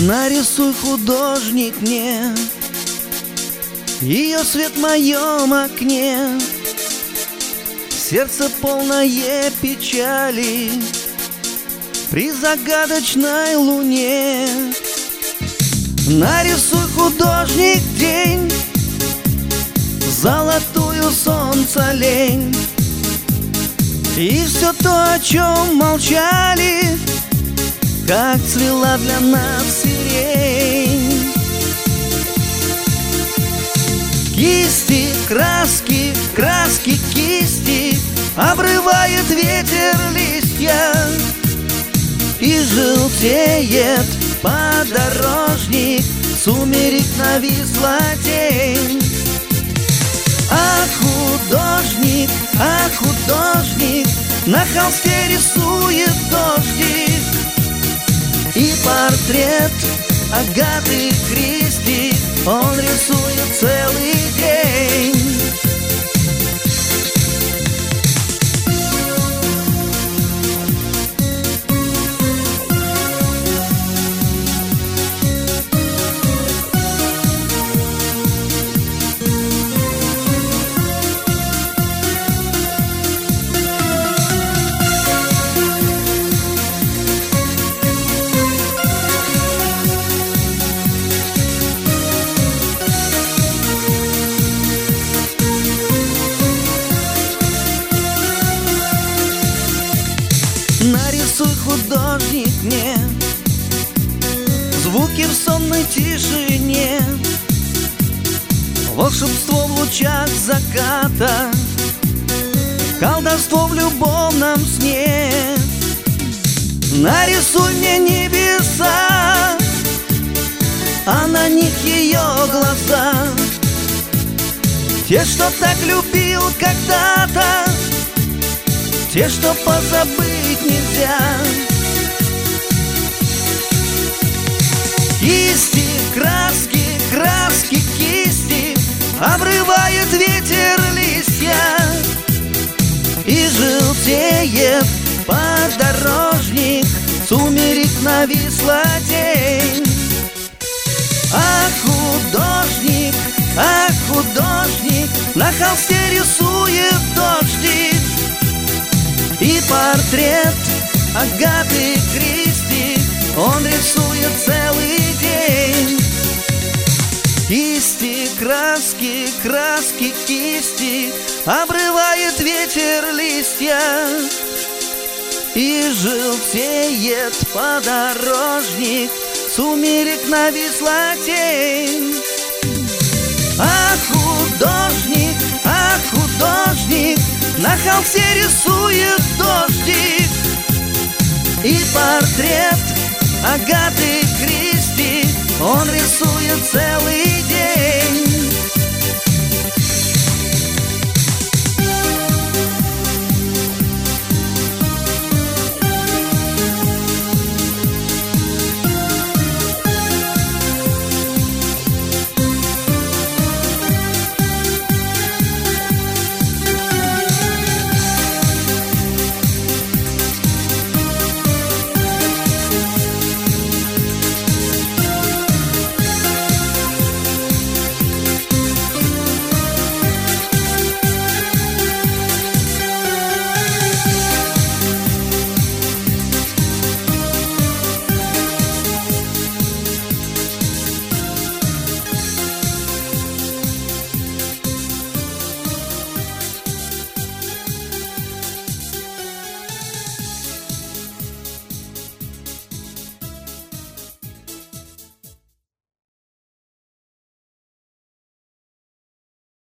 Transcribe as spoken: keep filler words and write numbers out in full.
Нарисуй, художник, мне ее свет в моем окне, сердце полное печали при загадочной луне. Нарисуй, художник, день, золотую солнца лень, и все то, о чем молчали, как цвела для нас сирень. Кисти, краски, краски, кисти, обрывает ветер листья, и желтеет подорожник, сумерек нависла тень. А художник, а художник на холсте рисует дождик, и портрет Агаты Кристи он рисует целый день. Нарисуй, художник, мне звуки в сонной тишине, волшебство в лучах заката, колдовство в любовном сне. Нарисуй мне небеса, а на них ее глаза, те, что так любил когда-то, те, что позабыть нельзя. Кисти, краски, краски, кисти, обрывает ветер листья, и желтеет подорожник, сумерек нависла тень. А художник, а художник на холсте рисует дождик, и портрет Агаты Кристи он рисует целый день. Кисти, краски, краски, кисти, обрывает ветер листья, и желтеет подорожник, сумерек нависла тень. А художник, а художник на холсте рисует дождик, и портрет Агаты Кристи он рисует целый день.